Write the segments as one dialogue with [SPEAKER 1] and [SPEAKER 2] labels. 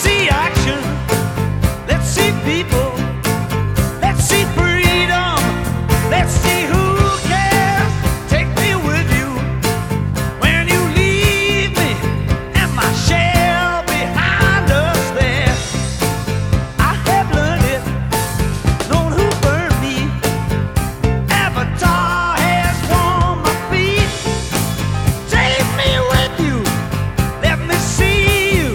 [SPEAKER 1] see action. Let's see people. Let's see freedom. Let's see who cares. Take me with you when you leave me and my shell behind us there. I have learned it, known who burned me. Avatar has warmed my feet. Take me with you. Let me see you.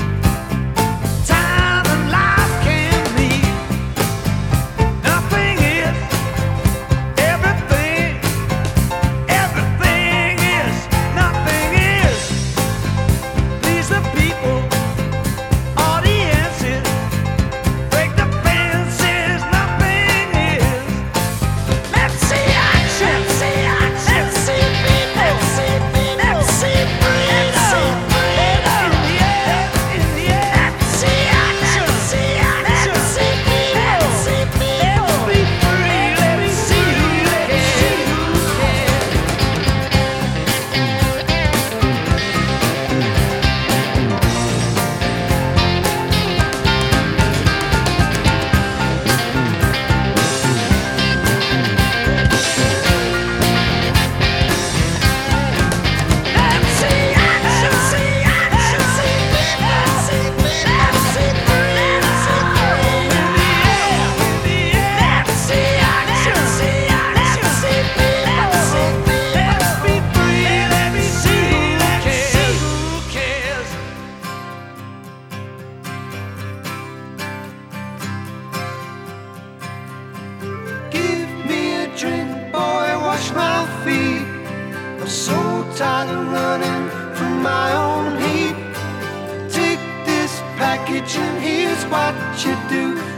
[SPEAKER 1] Time and life can meet. Nothing is, everything. Everything is, nothing is. Please the people, audiences. Break the fences, nothing is. Let's see action. Let's see action. Let's see people. Let's see people. Let's see freedom. Let's see freedom. In the air, in the air. Let's see action. Let's see action. Let's see people. Let's see people. Let's be free. Let's see who cares. Let's see action. Let's see action. Let's see people. Let's see people. Let's see freedom. Let's see freedom. In the air, in the air. Let's see action. Let's see action. Let's see people. Let's see people. Let's be free. Let's see who cares.
[SPEAKER 2] Give me a drink, boy, wash my feet. I'm so tired of running from my own heat. Take this package and here's what you do.